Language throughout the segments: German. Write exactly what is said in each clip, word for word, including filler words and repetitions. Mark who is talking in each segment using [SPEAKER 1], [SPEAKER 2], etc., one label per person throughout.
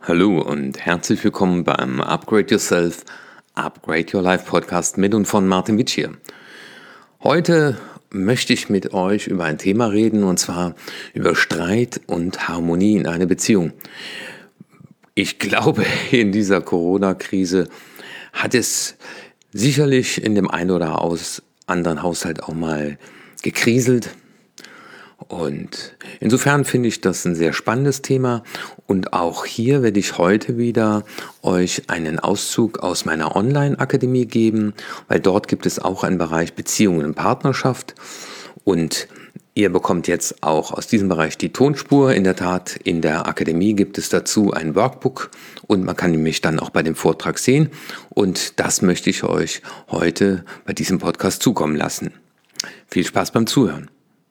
[SPEAKER 1] Hallo und herzlich willkommen beim Upgrade Yourself, Upgrade Your Life Podcast mit und von Martin Witsch hier. Heute möchte ich mit euch über ein Thema reden, und zwar über Streit und Harmonie in einer Beziehung. Ich glaube, in dieser Corona-Krise hat es sicherlich in dem einen oder anderen Haushalt auch mal gekriselt. Und insofern finde ich das ein sehr spannendes Thema, und auch hier werde ich heute wieder euch einen Auszug aus meiner Online-Akademie geben, weil dort gibt es auch einen Bereich Beziehungen und Partnerschaft, und ihr bekommt jetzt auch aus diesem Bereich die Tonspur. In der Tat, in der Akademie gibt es dazu ein Workbook und man kann mich dann auch bei dem Vortrag sehen, und das möchte ich euch heute bei diesem Podcast zukommen lassen. Viel Spaß beim Zuhören.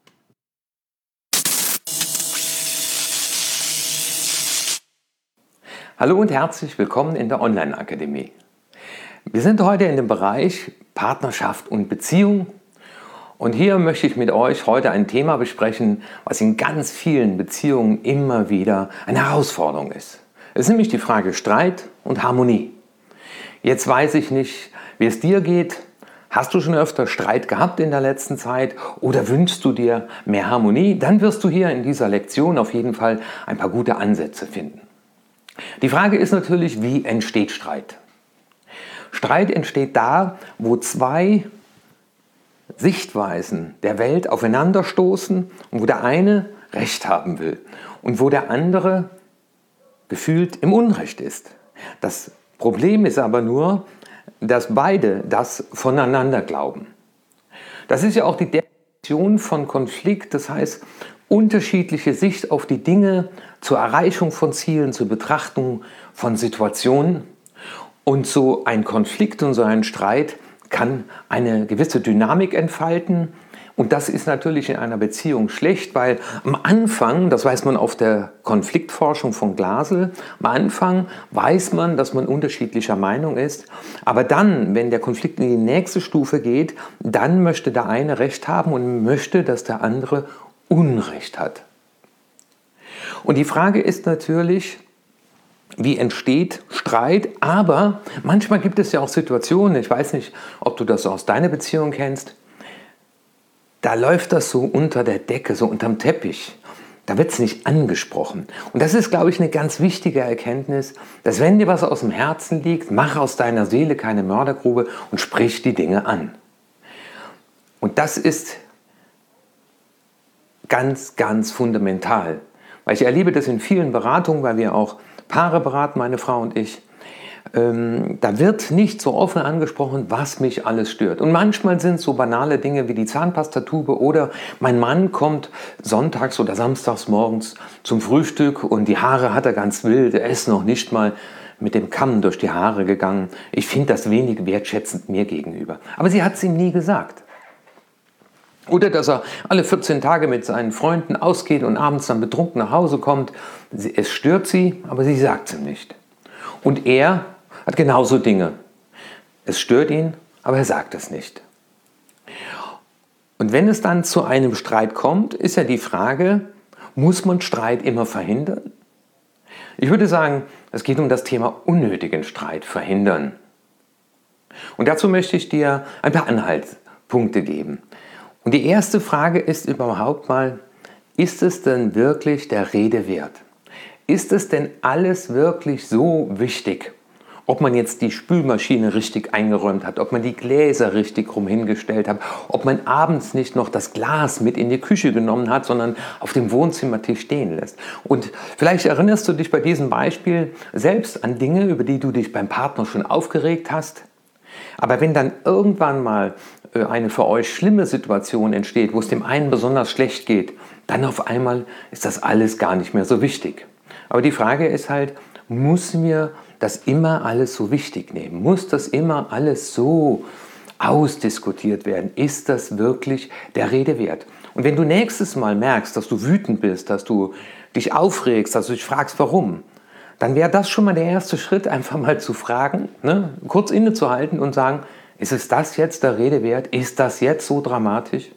[SPEAKER 1] Hallo und herzlich willkommen in der Online-Akademie. Wir sind heute in dem Bereich Partnerschaft und Beziehung, und hier möchte ich mit euch heute ein Thema besprechen, was in ganz vielen Beziehungen immer wieder eine Herausforderung ist. Es ist nämlich die Frage Streit und Harmonie. Jetzt weiß ich nicht, wie es dir geht. Hast du schon öfter Streit gehabt in der letzten Zeit oder wünschst du dir mehr Harmonie? Dann wirst du hier in dieser Lektion auf jeden Fall ein paar gute Ansätze finden. Die Frage ist natürlich, wie entsteht Streit? Streit entsteht da, wo zwei Sichtweisen der Welt aufeinanderstoßen und wo der eine Recht haben will und wo der andere gefühlt im Unrecht ist. Das Problem ist aber nur, dass beide das voneinander glauben. Das ist ja auch die Definition von Konflikt, das heißt, unterschiedliche Sicht auf die Dinge zur Erreichung von Zielen, zur Betrachtung von Situationen. Und so ein Konflikt und so ein Streit kann eine gewisse Dynamik entfalten. Und das ist natürlich in einer Beziehung schlecht, weil am Anfang, das weiß man auf der Konfliktforschung von Glasel, am Anfang weiß man, dass man unterschiedlicher Meinung ist. Aber dann, wenn der Konflikt in die nächste Stufe geht, dann möchte der eine Recht haben und möchte, dass der andere Unrecht hat. Und die Frage ist natürlich, wie entsteht Streit? Aber manchmal gibt es ja auch Situationen, ich weiß nicht, ob du das aus deiner Beziehung kennst, da läuft das so unter der Decke, so unterm Teppich. Da wird es nicht angesprochen. Und das ist, glaube ich, eine ganz wichtige Erkenntnis, dass wenn dir was aus dem Herzen liegt, mach aus deiner Seele keine Mördergrube und sprich die Dinge an. Und das ist ganz, ganz fundamental. Weil ich erlebe das in vielen Beratungen, weil wir auch Paare beraten, meine Frau und ich. Ähm, da wird nicht so offen angesprochen, was mich alles stört. Und manchmal sind es so banale Dinge wie die Zahnpastatube oder mein Mann kommt sonntags oder samstags morgens zum Frühstück und die Haare hat er ganz wild. Er ist noch nicht mal mit dem Kamm durch die Haare gegangen. Ich finde das wenig wertschätzend mir gegenüber. Aber sie hat es ihm nie gesagt. Oder dass er alle vierzehn Tage mit seinen Freunden ausgeht und abends dann betrunken nach Hause kommt. Es stört sie, aber sie sagt es ihm nicht. Und er hat genauso Dinge. Es stört ihn, aber er sagt es nicht. Und wenn es dann zu einem Streit kommt, ist ja die Frage, muss man Streit immer verhindern? Ich würde sagen, es geht um das Thema unnötigen Streit verhindern. Und dazu möchte ich dir ein paar Anhaltspunkte geben. Und die erste Frage ist überhaupt mal, ist es denn wirklich der Rede wert? Ist es denn alles wirklich so wichtig? Ob man jetzt die Spülmaschine richtig eingeräumt hat, ob man die Gläser richtig rum hingestellt hat, ob man abends nicht noch das Glas mit in die Küche genommen hat, sondern auf dem Wohnzimmertisch stehen lässt. Und vielleicht erinnerst du dich bei diesem Beispiel selbst an Dinge, über die du dich beim Partner schon aufgeregt hast. Aber wenn dann irgendwann mal eine für euch schlimme Situation entsteht, wo es dem einen besonders schlecht geht, dann auf einmal ist das alles gar nicht mehr so wichtig. Aber die Frage ist halt, muss mir das immer alles so wichtig nehmen? Muss das immer alles so ausdiskutiert werden? Ist das wirklich der Rede wert? Und wenn du nächstes Mal merkst, dass du wütend bist, dass du dich aufregst, dass du dich fragst, warum, dann wäre das schon mal der erste Schritt, einfach mal zu fragen, ne, kurz innezuhalten und sagen, ist es das jetzt der Rede wert? Ist das jetzt so dramatisch?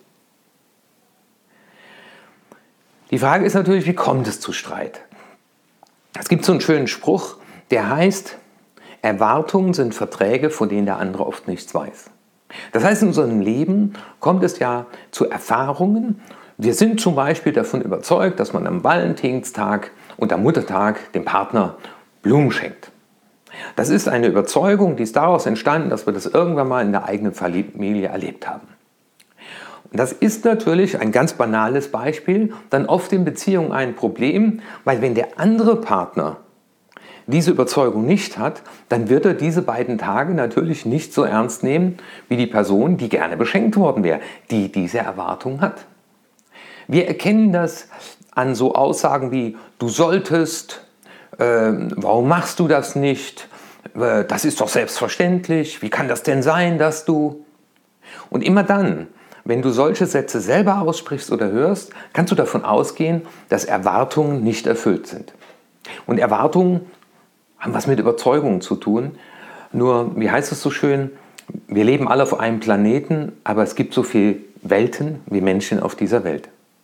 [SPEAKER 1] Die Frage ist natürlich, wie kommt es zu Streit? Es gibt so einen schönen Spruch, der heißt, Erwartungen sind Verträge, von denen der andere oft nichts weiß. Das heißt, in unserem Leben kommt es ja zu Erfahrungen. Wir sind zum Beispiel davon überzeugt, dass man am Valentinstag und am Muttertag dem Partner Blumen schenkt. Das ist eine Überzeugung, die ist daraus entstanden, dass wir das irgendwann mal in der eigenen Familie erlebt haben. Und das ist natürlich ein ganz banales Beispiel, dann oft in Beziehungen ein Problem, weil wenn der andere Partner diese Überzeugung nicht hat, dann wird er diese beiden Tage natürlich nicht so ernst nehmen wie die Person, die gerne beschenkt worden wäre, die diese Erwartung hat. Wir erkennen das an so Aussagen wie, du solltest, äh, warum machst du das nicht, äh, das ist doch selbstverständlich, wie kann das denn sein, dass du... Und immer dann, wenn du solche Sätze selber aussprichst oder hörst, kannst du davon ausgehen, dass Erwartungen nicht erfüllt sind. Und Erwartungen haben was mit Überzeugungen zu tun. Nur, wie heißt es so schön, wir leben alle auf einem Planeten, aber es gibt so viele Welten wie Menschen auf dieser Welt.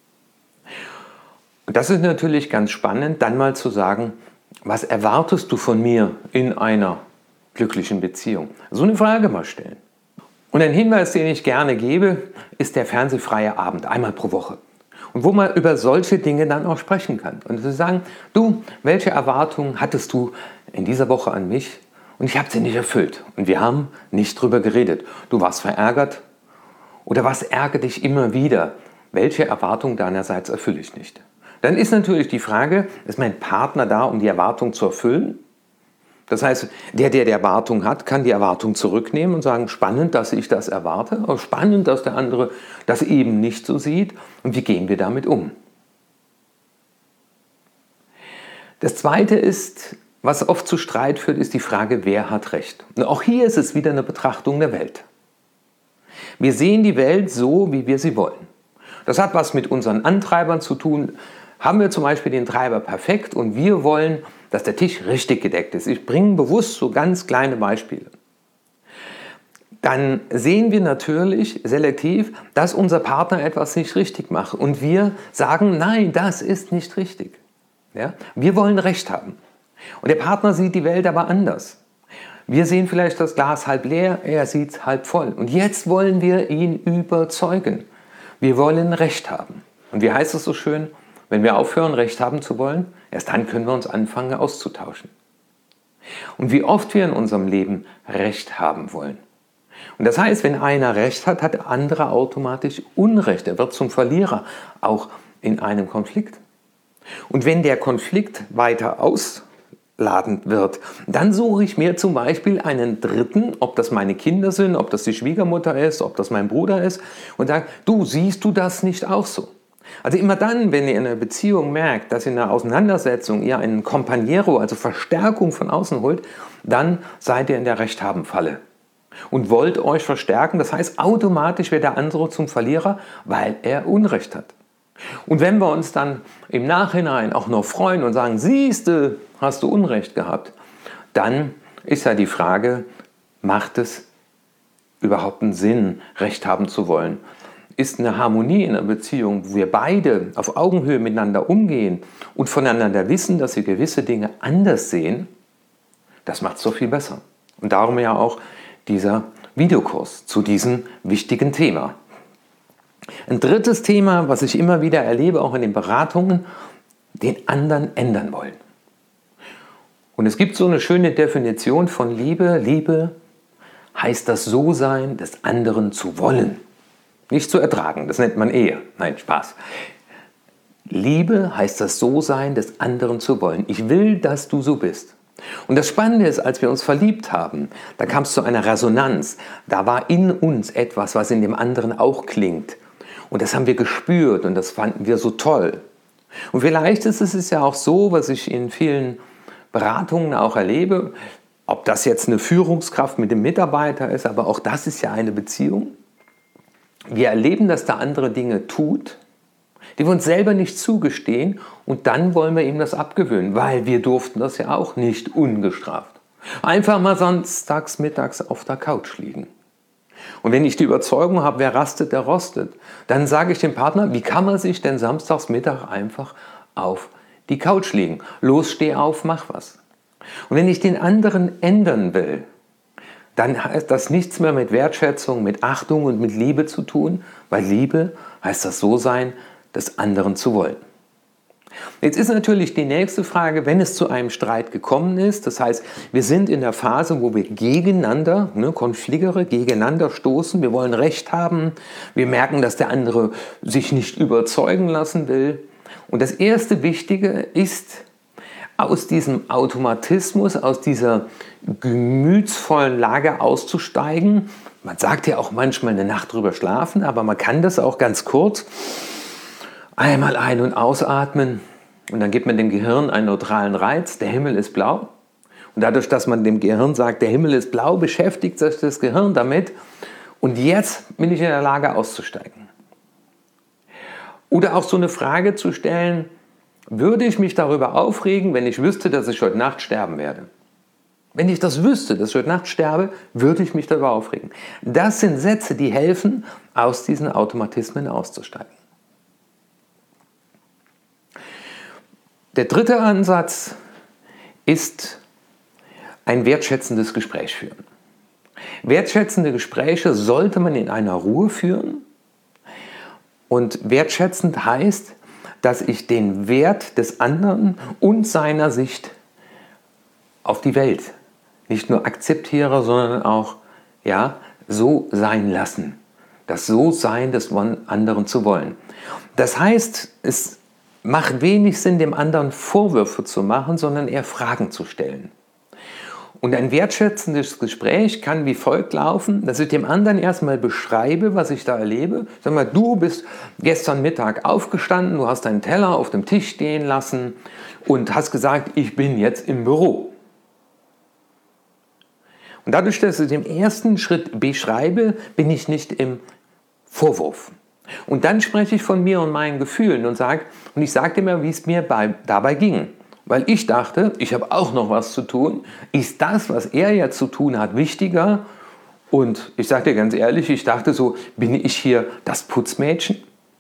[SPEAKER 1] Und das ist natürlich ganz spannend, dann mal zu sagen, was erwartest du von mir in einer glücklichen Beziehung? So eine Frage mal stellen. Und ein Hinweis, den ich gerne gebe, ist der fernsehfreie Abend, einmal pro Woche. Und wo man über solche Dinge dann auch sprechen kann. Und zu sagen, du, welche Erwartungen hattest du in dieser Woche an mich? Und ich habe sie nicht erfüllt. Und wir haben nicht drüber geredet. Du warst verärgert. Oder was ärgert dich immer wieder? Welche Erwartung deinerseits erfülle ich nicht? Dann ist natürlich die Frage, ist mein Partner da, um die Erwartung zu erfüllen? Das heißt, der, der die Erwartung hat, kann die Erwartung zurücknehmen und sagen, spannend, dass ich das erwarte, aber spannend, dass der andere das eben nicht so sieht. Und wie gehen wir damit um? Das Zweite ist, was oft zu Streit führt, ist die Frage, wer hat Recht? Und auch hier ist es wieder eine Betrachtung der Welt. Wir sehen die Welt so, wie wir sie wollen. Das hat was mit unseren Antreibern zu tun. Haben wir zum Beispiel den Treiber perfekt und wir wollen, dass der Tisch richtig gedeckt ist. Ich bringe bewusst so ganz kleine Beispiele. Dann sehen wir natürlich selektiv, dass unser Partner etwas nicht richtig macht. Und wir sagen, nein, das ist nicht richtig. Ja? Wir wollen Recht haben. Und der Partner sieht die Welt aber anders. Wir sehen vielleicht das Glas halb leer, er sieht es halb voll. Und jetzt wollen wir ihn überzeugen. Wir wollen Recht haben. Und wie heißt es so schön? Wenn wir aufhören, Recht haben zu wollen, erst dann können wir uns anfangen auszutauschen. Und wie oft wir in unserem Leben Recht haben wollen. Und das heißt, wenn einer Recht hat, hat der andere automatisch Unrecht. Er wird zum Verlierer, auch in einem Konflikt. Und wenn der Konflikt weiter ausladend wird, dann suche ich mir zum Beispiel einen Dritten, ob das meine Kinder sind, ob das die Schwiegermutter ist, ob das mein Bruder ist, und sage, du, siehst du das nicht auch so? Also immer dann, wenn ihr in einer Beziehung merkt, dass ihr in einer Auseinandersetzung ihr einen Companiero, also Verstärkung von außen holt, dann seid ihr in der Rechthaben-Falle und wollt euch verstärken. Das heißt, automatisch wird der andere zum Verlierer, weil er Unrecht hat. Und wenn wir uns dann im Nachhinein auch noch freuen und sagen, siehste, hast du Unrecht gehabt, dann ist ja die Frage, macht es überhaupt einen Sinn, Recht haben zu wollen? Ist eine Harmonie in einer Beziehung, wo wir beide auf Augenhöhe miteinander umgehen und voneinander wissen, dass wir gewisse Dinge anders sehen, das macht es doch viel besser. Und darum ja auch dieser Videokurs zu diesem wichtigen Thema. Ein drittes Thema, was ich immer wieder erlebe, auch in den Beratungen, den anderen ändern wollen. Und es gibt so eine schöne Definition von Liebe. Liebe heißt das So-Sein des anderen zu wollen. Nicht zu ertragen, das nennt man Ehe. Nein, Spaß. Liebe heißt das So-Sein des anderen zu wollen. Ich will, dass du so bist. Und das Spannende ist, als wir uns verliebt haben, da kam es zu einer Resonanz. Da war in uns etwas, was in dem anderen auch klingt. Und das haben wir gespürt und das fanden wir so toll. Und vielleicht ist es ja auch so, was ich in vielen Beratungen auch erlebe, ob das jetzt eine Führungskraft mit dem Mitarbeiter ist, aber auch das ist ja eine Beziehung. Wir erleben, dass der andere Dinge tut, die wir uns selber nicht zugestehen, und dann wollen wir ihm das abgewöhnen, weil wir durften das ja auch nicht ungestraft. Einfach mal samstags mittags auf der Couch liegen. Und wenn ich die Überzeugung habe, wer rastet, der rostet, dann sage ich dem Partner, wie kann man sich denn samstags Mittag einfach auf die Couch liegen. Los, steh auf, mach was. Und wenn ich den anderen ändern will, dann heißt das nichts mehr mit Wertschätzung, mit Achtung und mit Liebe zu tun, weil Liebe heißt das so sein, des anderen zu wollen. Jetzt ist natürlich die nächste Frage, wenn es zu einem Streit gekommen ist, das heißt, wir sind in der Phase, wo wir gegeneinander, ne, Konfligere, gegeneinander stoßen, wir wollen Recht haben, wir merken, dass der andere sich nicht überzeugen lassen will. Und das erste Wichtige ist, aus diesem Automatismus, aus dieser gemütsvollen Lage auszusteigen. Man sagt ja auch manchmal eine Nacht drüber schlafen, aber man kann das auch ganz kurz. Einmal ein- und ausatmen und dann gibt man dem Gehirn einen neutralen Reiz, der Himmel ist blau. Und dadurch, dass man dem Gehirn sagt, der Himmel ist blau, beschäftigt sich das Gehirn damit und jetzt bin ich in der Lage auszusteigen. Oder auch so eine Frage zu stellen, würde ich mich darüber aufregen, wenn ich wüsste, dass ich heute Nacht sterben werde? Wenn ich das wüsste, dass ich heute Nacht sterbe, würde ich mich darüber aufregen. Das sind Sätze, die helfen, aus diesen Automatismen auszusteigen. Der dritte Ansatz ist ein wertschätzendes Gespräch führen. Wertschätzende Gespräche sollte man in einer Ruhe führen. Und wertschätzend heißt, dass ich den Wert des anderen und seiner Sicht auf die Welt nicht nur akzeptiere, sondern auch ja, so sein lassen. Das So-Sein des anderen zu wollen. Das heißt, es macht wenig Sinn, dem anderen Vorwürfe zu machen, sondern eher Fragen zu stellen. Und ein wertschätzendes Gespräch kann wie folgt laufen, dass ich dem anderen erstmal beschreibe, was ich da erlebe. Sag mal, du bist gestern Mittag aufgestanden, du hast deinen Teller auf dem Tisch stehen lassen und hast gesagt, ich bin jetzt im Büro. Und dadurch, dass ich den ersten Schritt beschreibe, bin ich nicht im Vorwurf. Und dann spreche ich von mir und meinen Gefühlen und sage, und ich sage dir mal, wie es mir bei, dabei ging. Weil ich dachte, ich habe auch noch was zu tun. Ist das, was er jetzt zu tun hat, wichtiger? Und ich sage dir ganz ehrlich, ich dachte so, bin ich hier das Putzmädchen?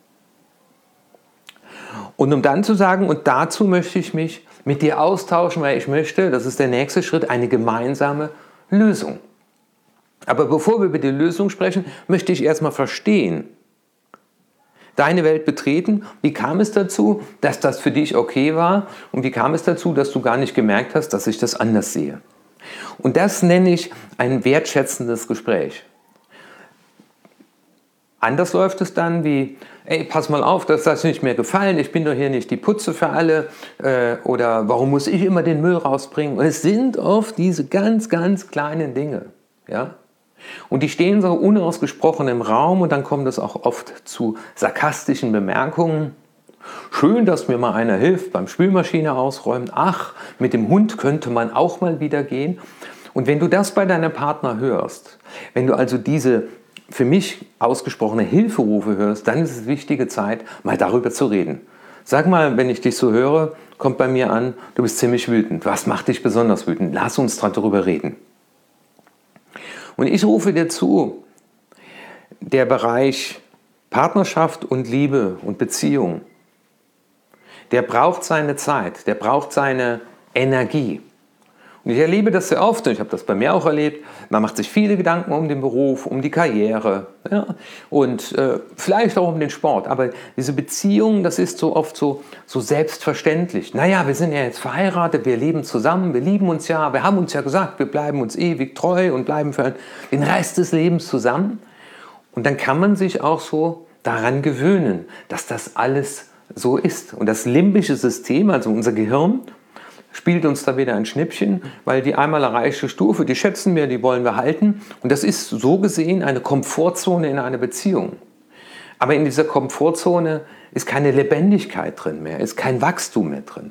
[SPEAKER 1] Und um dann zu sagen, und dazu möchte ich mich mit dir austauschen, weil ich möchte, das ist der nächste Schritt, eine gemeinsame Lösung. Aber bevor wir über die Lösung sprechen, möchte ich erstmal verstehen, deine Welt betreten. Wie kam es dazu, dass das für dich okay war? Und wie kam es dazu, dass du gar nicht gemerkt hast, dass ich das anders sehe? Und das nenne ich ein wertschätzendes Gespräch. Anders läuft es dann wie, ey, pass mal auf, das hat dir nicht mehr gefallen, ich bin doch hier nicht die Putze für alle, äh, oder warum muss ich immer den Müll rausbringen? Und es sind oft diese ganz, ganz kleinen Dinge, ja? Und die stehen so unausgesprochen im Raum und dann kommt es auch oft zu sarkastischen Bemerkungen. Schön, dass mir mal einer hilft beim Spülmaschine ausräumen. Ach, mit dem Hund könnte man auch mal wieder gehen. Und wenn du das bei deinem Partner hörst, wenn du also diese für mich ausgesprochene Hilferufe hörst, dann ist es wichtige Zeit, mal darüber zu reden. Sag mal, wenn ich dich so höre, kommt bei mir an, du bist ziemlich wütend. Was macht dich besonders wütend? Lass uns darüber reden. Und ich rufe dir zu, der Bereich Partnerschaft und Liebe und Beziehung, der braucht seine Zeit, der braucht seine Energie. Und ich erlebe das sehr oft, und ich habe das bei mir auch erlebt, man macht sich viele Gedanken um den Beruf, um die Karriere, ja, und äh, vielleicht auch um den Sport. Aber diese Beziehung, das ist so oft so, so selbstverständlich. Naja, wir sind ja jetzt verheiratet, wir leben zusammen, wir lieben uns ja, wir haben uns ja gesagt, wir bleiben uns ewig treu und bleiben für den Rest des Lebens zusammen. Und dann kann man sich auch so daran gewöhnen, dass das alles so ist. Und das limbische System, also unser Gehirn, spielt uns da wieder ein Schnippchen, weil die einmal erreichte Stufe, die schätzen wir, die wollen wir halten. Und das ist so gesehen eine Komfortzone in einer Beziehung. Aber in dieser Komfortzone ist keine Lebendigkeit drin mehr, ist kein Wachstum mehr drin.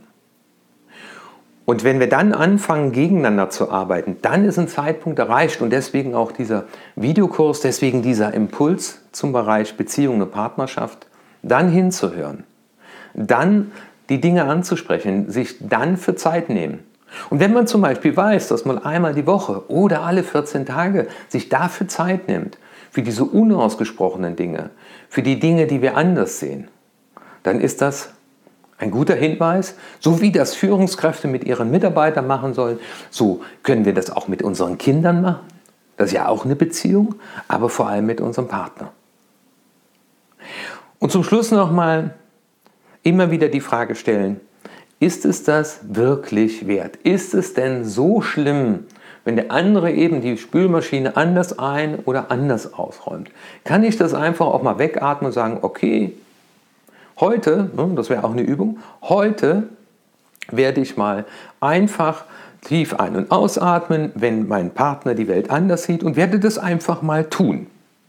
[SPEAKER 1] Und wenn wir dann anfangen, gegeneinander zu arbeiten, dann ist ein Zeitpunkt erreicht und deswegen auch dieser Videokurs, deswegen dieser Impuls zum Bereich Beziehung und Partnerschaft, dann hinzuhören, dann die Dinge anzusprechen, sich dann für Zeit nehmen. Und wenn man zum Beispiel weiß, dass man einmal die Woche oder alle vierzehn Tage sich dafür Zeit nimmt, für diese unausgesprochenen Dinge, für die Dinge, die wir anders sehen, dann ist das Ein guter Hinweis, so wie das Führungskräfte mit ihren Mitarbeitern machen sollen, so können wir das auch mit unseren Kindern machen. Das ist ja auch eine Beziehung, aber vor allem mit unserem Partner. Und zum Schluss nochmal immer wieder die Frage stellen, ist es das wirklich wert? Ist es denn so schlimm, wenn der andere eben die Spülmaschine anders ein- oder anders ausräumt? Kann ich das einfach auch mal wegatmen und sagen, okay, heute, das wäre auch eine Übung, heute werde ich mal einfach tief ein- und ausatmen, wenn mein Partner die Welt anders sieht und werde das einfach mal tun.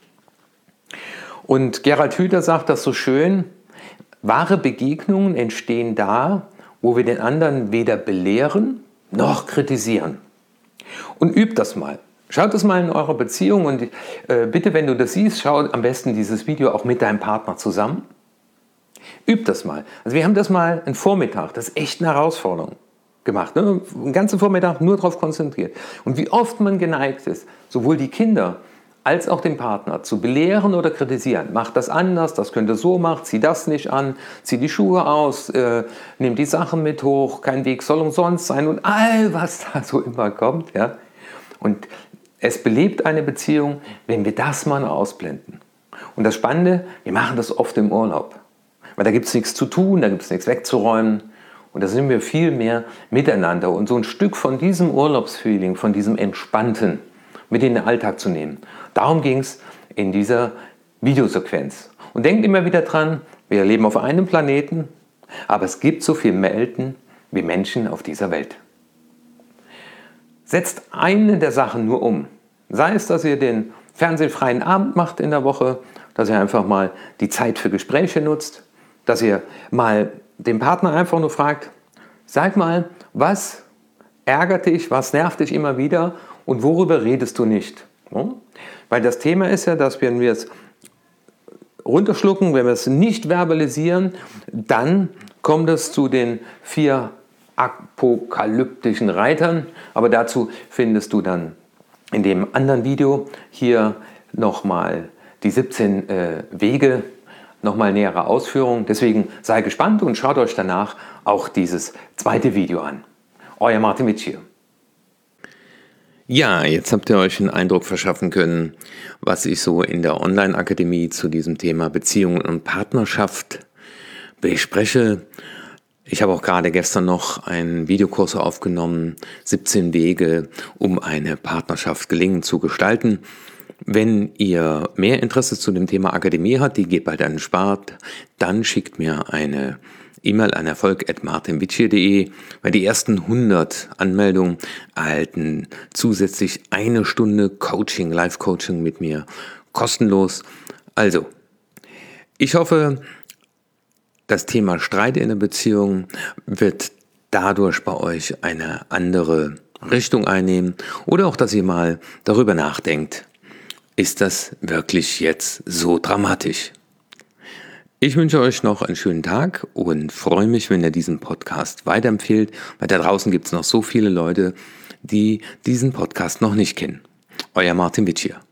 [SPEAKER 1] Und Gerald Hüther sagt das so schön, wahre Begegnungen entstehen da, wo wir den anderen weder belehren noch kritisieren. Und übt das mal. Schaut das mal in eurer Beziehung und äh, bitte, wenn du das siehst, schau am besten dieses Video auch mit deinem Partner zusammen. Übt das mal. Also wir haben das mal einen Vormittag, das ist echt eine Herausforderung gemacht. Ne? Den ganzen Vormittag nur darauf konzentriert. Und wie oft man geneigt ist, sowohl die Kinder als auch den Partner zu belehren oder kritisieren. Mach das anders, das könnt ihr so machen, zieh das nicht an, zieh die Schuhe aus, äh, nimm die Sachen mit hoch, kein Weg soll umsonst sein und all was da so immer kommt. Ja? Und es belebt eine Beziehung, wenn wir das mal ausblenden. Und das Spannende, wir machen das oft im Urlaub. Weil da gibt es nichts zu tun, da gibt es nichts wegzuräumen. Und da sind wir viel mehr miteinander. Und so ein Stück von diesem Urlaubsfeeling, von diesem Entspannten mit in den Alltag zu nehmen. Darum ging es in dieser Videosequenz. Und denkt immer wieder dran, wir leben auf einem Planeten, aber es gibt so viele Welten wie Menschen auf dieser Welt. Setzt eine der Sachen nur um. Sei es, dass ihr den fernsehfreien Abend macht in der Woche, dass ihr einfach mal die Zeit für Gespräche nutzt, dass ihr mal den Partner einfach nur fragt, sag mal, was ärgert dich, was nervt dich immer wieder und worüber redest du nicht? Ja? Weil das Thema ist ja, dass wenn wir es runterschlucken, wenn wir es nicht verbalisieren, dann kommt es zu den vier apokalyptischen Reitern. Aber dazu findest du dann in dem anderen Video hier nochmal die siebzehn äh, Wege, nochmal nähere Ausführungen. Deswegen sei gespannt und schaut euch danach auch dieses zweite Video an. Euer Martin Witsch hier. Ja, jetzt habt ihr euch einen Eindruck verschaffen können, was ich so in der Online-Akademie zu diesem Thema Beziehungen und Partnerschaft bespreche. Ich habe auch gerade gestern noch einen Videokurs aufgenommen, siebzehn Wege, um eine Partnerschaft gelingend zu gestalten. Wenn ihr mehr Interesse zu dem Thema Akademie habt, die geht bald an den Start, dann schickt mir eine E-Mail an erfolg at martin witsch punkt de, weil die ersten hundert Anmeldungen erhalten zusätzlich eine Stunde Coaching, Live-Coaching mit mir kostenlos. Also, ich hoffe, das Thema Streit in der Beziehung wird dadurch bei euch eine andere Richtung einnehmen oder auch, dass ihr mal darüber nachdenkt, ist das wirklich jetzt so dramatisch? Ich wünsche euch noch einen schönen Tag und freue mich, wenn ihr diesen Podcast weiterempfehlt, weil da draußen gibt es noch so viele Leute, die diesen Podcast noch nicht kennen. Euer Martin Witsch hier.